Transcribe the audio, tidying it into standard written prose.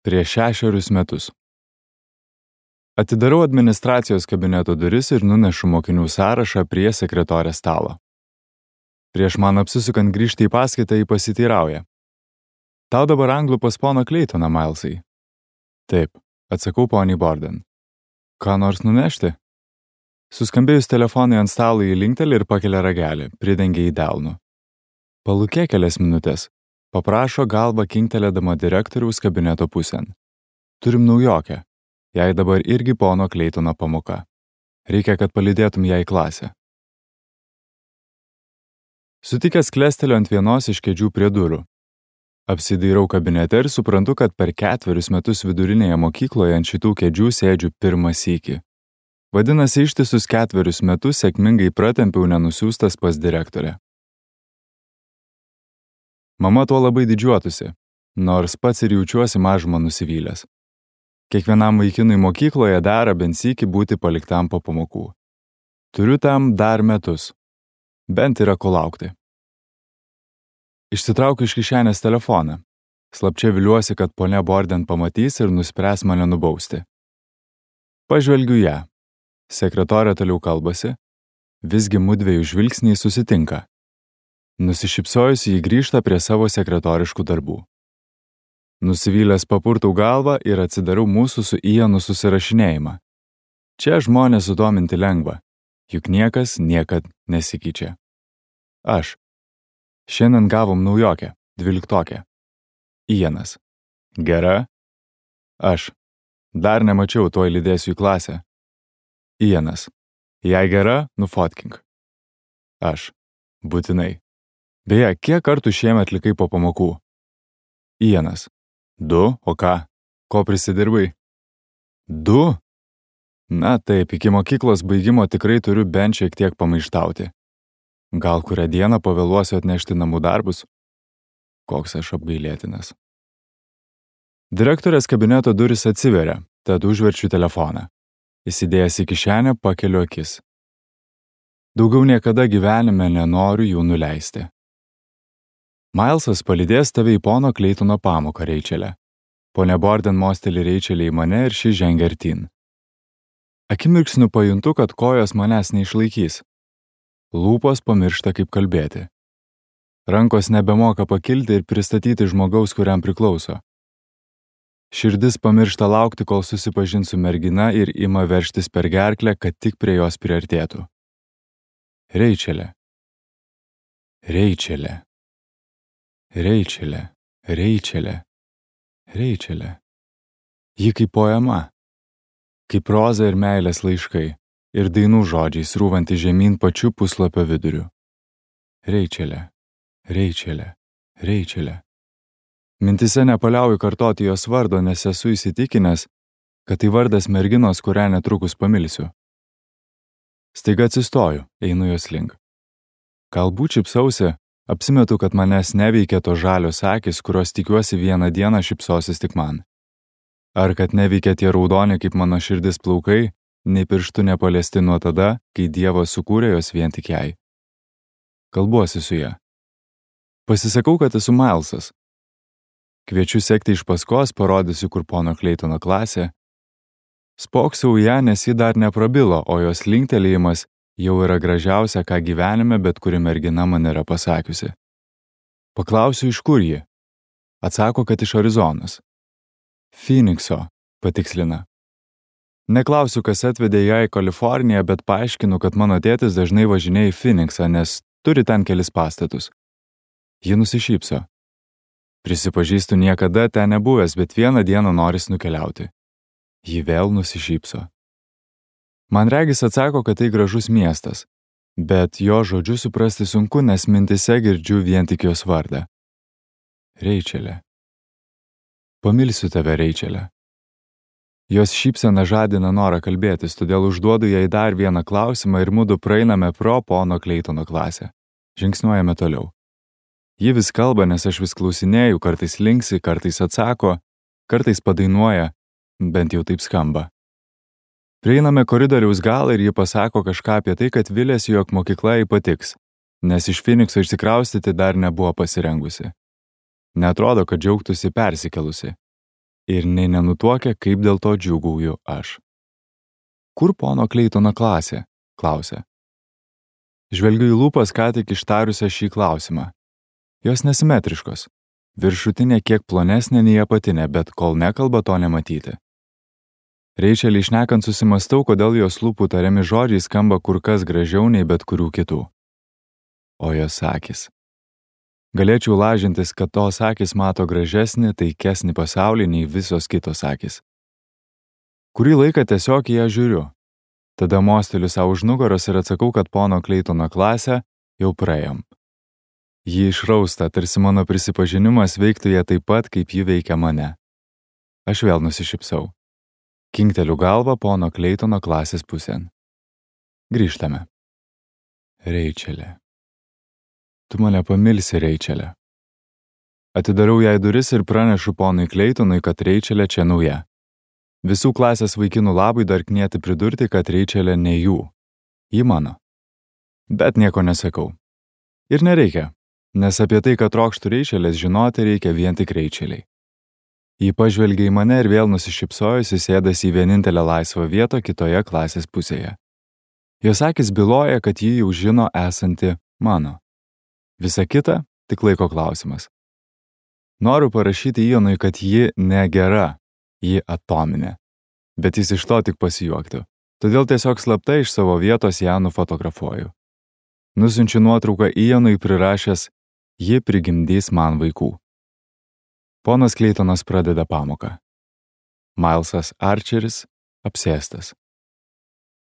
Prieš 6 metus. Atidarau administracijos kabineto duris ir nunešu mokinių sąrašą prie sekretorės stalo. Prieš man apsisukant grįžti į paskaitą jį pasiteirauja. Tau dabar anglų pas poną Kleitoną, Milesai? Taip, atsakau poniai Borden. Ką nors nunešti? Suskambėjus telefonui ant stalo jį linkteli ir pakelia ragelį, pridengia į delnu. Palūkė kelias minutės. Paprašo galvą kinktelėdama direktoriaus kabineto pusėn. Turim naujokę. Jai dabar irgi pono Kleitono pamoka. Reikia, kad palydėtum ją į klasę. Sutikęs klesteliu ant vienos iš kėdžių prie durų. Apsidairau kabinete ir suprantu, kad per 4 metus vidurinėje mokykloje ant šitų kėdžių sėdžiu pirmą sykį. Vadinasi, ištisus 4 metus sėkmingai pratempiau nenusiųstas pas direktorę. Mama tuo labai didžiuotųsi, nors pats ir jaučiuosi mažumą nusivylęs. Kiekvienam vaikinui mokykloje dera bent sykį būti paliktam po pamokų. Turiu tam dar metus. Bent yra ko laukti. Išsitraukiu iš kišenės telefoną. Slapčia viliuosi, kad ponia Borden pamatys ir nuspręs mane nubausti. Pažvelgiu ją. Sekretorė toliau kalbasi. Visgi mudviejų žvilgsniai susitinka. Nusišypsojusi jį grįžta prie savo sekretoriškų darbų. Nusivylęs papurtau galvą ir atsidarau mūsų su Ianu susirašinėjimą. Čia žmonės sudominti lengva, juk niekas niekad nesikeičia. Aš. Šiandien gavom naujokę, 12. Ianas. Gera? Aš. Dar nemačiau, tuoj lydėsiu į klasę. Ianas. Jei gera, nufotkink. Aš. Būtinai. Beje, kiek kartų šiemet likai po pamokų? Ianas. 2, o ką? Ko prisidirbai? 2? Na taip, iki mokyklos baigimo tikrai turiu bent šiek tiek pamaištauti. Gal kurią dieną pavėluosiu atnešti namų darbus? Koks aš apgailėtinas. Direktorės kabineto durys atsiveria, tad užverčiu telefoną. Įsidėjęs į kišenę, pakeliu akis. Daugiau niekada gyvenime nenoriu jų nuleisti. Milesas palydės tave į pono Kleitono pamoką, Reičelė. Ponia Borden mosteli Reičelė į mane ir ši žengia artyn. Akimirksniu pajuntu, kad kojos manęs neišlaikys. Lūpos pamiršta, kaip kalbėti. Rankos nebemoka pakilti ir pristatyti žmogaus, kuriam priklauso. Širdis pamiršta laukti, kol susipažins su mergina ir ima veržtis per gerklę, kad tik prie jos priartėtų. Reičelė. Reičelė. Reičelė, Reičelė, Reičelė. Ji kaip poema, kaip proza ir meilės laiškai ir dainų žodžiai srūvanti žemyn pačiu puslapio viduriu. Reičelė, Reičelė, Reičelė. Mintise nepaliauju kartoti jos vardo, nes esu įsitikinęs, kad tai vardas merginos, kurią netrukus pamilsiu. Staiga atsistoju, einu jos link. Galbūt šypsausi, apsimetu, kad manęs neveikia to žalios akys, kurios tikiuosi vieną dieną šypsosis tik man. Ar kad neveikia tie raudoni kaip mano širdis plaukai, nei pirštų nepaliesti nuo tada, kai Dievas sukūrė jos vien tik jai. Kalbuosi su ja. Pasisakau, kad esu Milesas. Kviečiu sekti iš paskos, parodysiu, kur pono Kleitono klasė. Spoksau ją, nes ji dar neprabilo, o jos linktelėjimas jau yra gražiausia, ką gyvenime bet kuri mergina man yra pasakiusi. Paklausiu, iš kur ji. Atsako, kad iš Arizonos. Phoenixo, patikslina. Neklausiu, kas atvedė ją į Kaliforniją, bet paaiškinu, kad mano tėtis dažnai važinėja į Phoenixą, nes turi ten kelis pastatus. Ji nusišypso. Prisipažįstu, niekada ten nebuvęs, bet vieną dieną noris nukeliauti. Ji vėl nusišypso. Man regis atsako, kad tai gražus miestas, bet jo žodžiu suprasti sunku, nes mintise girdžiu vien tik jos vardą. Reičelė. Pamilsiu tave, Reičelė. Jos šypsena žadina norą kalbėtis, todėl užduodu jai dar vieną klausimą ir mudu praeiname pro pono Kleitono klasę. Žingsniuojame toliau. Ji vis kalba, nes aš vis klausinėju, kartais linksi, kartais atsako, kartais padainuoja, bent jau taip skamba. Prieiname koridoriaus galą ir ji pasako kažką apie tai, kad viliasi, jog mokykla jai patiks, nes iš Phoenixo išsikraustyti dar nebuvo pasirengusi. Neatrodo, kad džiaugtųsi persikelusi. ir nei nenutuokia, kaip dėl to džiūgauju aš. Kur pono Kleitono klasė? Klausia. Žvelgiu į lūpas ką tik ištarusią šį klausimą. Jos nesimetriškos. Viršutinė kiek plonesnė nei apatinė, bet kol nekalba, to nematyti. Reičelį šnekant susimastau, kodėl jos lūpų tariami žodžiai skamba kur kas gražiau nei bet kurių kitų. O jos akys. Galėčiau lažintis, kad tos akys mato gražesnį, taikesnį pasaulį nei visos kitos akys. Kurį laiką tiesiog į ją žiūriu. Tada mosteliu savo už nugaros ir atsakau, kad pono Kleitono klasę jau praėjom. Ji išrausta, tarsi mano prisipažinimas veiktų ją taip pat, kaip ji veikia mane. Aš vėl nusišypsau. Kinkteliu galvą pono Kleitono klasės pusėn. Grįžtame. Reičelė. Tu mane pamilsi, Reičelė. Atidarau jai duris ir pranešu ponui Kleitonui, kad Reičelė čia nauja. Visų klasės vaikinų labui dar knieti pridurti, kad Reičelė ne jų. Ji mano. Bet nieko nesakau. Ir nereikia, nes apie tai, kad trokštų Reičelės žinoti, reikia vien tik Reičeliai. Ji pažvelgia į mane ir vėl nusišypsojusi sėdasi į vienintelę laisvą vietą kitoje klasės pusėje. Jos akis byloja, kad ji jau žino esanti mano. Visa kita tik laiko klausimas. Noriu parašyti Ianui, kad ji negera, ji atominė. Bet jis iš to tik pasijuoktų. Todėl tiesiog slapta iš savo vietos ją nufotografuoju. Nusiunčiu nuotrauką Ianui prirašęs, ji prigimdys man vaikų. Ponas Kleitonas pradeda pamoką. Milesas Archeris apsėstas.